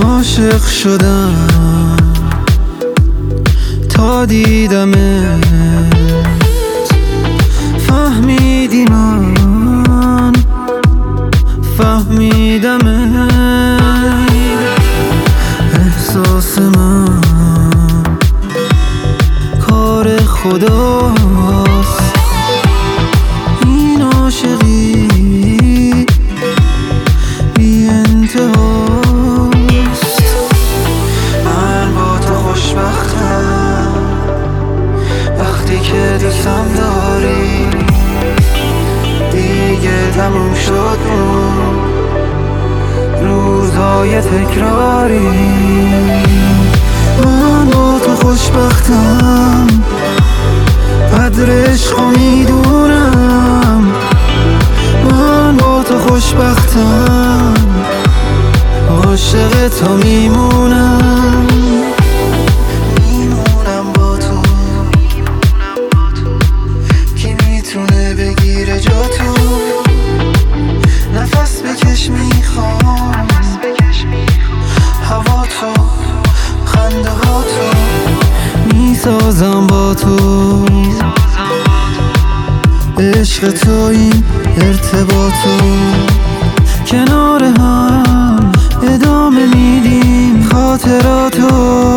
عاشق شدم تا دیدمت، فهمیدی من فهمیدمت. احساس من کار خداست، این عاشقی بی انتهاست. من با تو خوشبختم وقتی که دوستم داری، دیگه تموم شد اون روزهای تکراری. من با تو خوشبختم، قدر عشقو میدونم. من با تو خوشبختم، عاشق تو میمونم. میمونم با تو، کی میتونه بگیره جا تو؟ نفس بکش میخوام، هوا تو، خنده ها تو. میسازم با تو عشق تو، این ارتباطو کنار هم ادامه میدیم خاطراتو.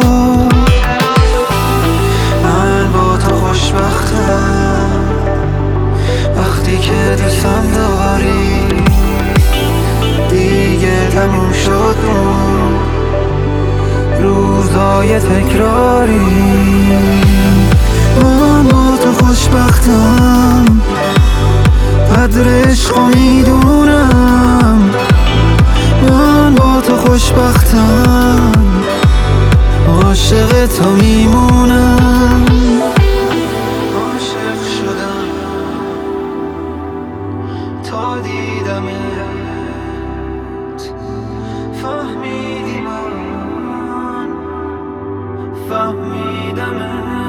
من با تو خوشبختم وقتی که دوستم داری، دیگه تموم شد اون روزهای تکراری. من با تو خوشبختم، قدر عشقو میدونم. من با تو خوشبختم، عاشق تو میمونم. عاشق شدم تا دیدمت، فهمیدی من فهمیدمت.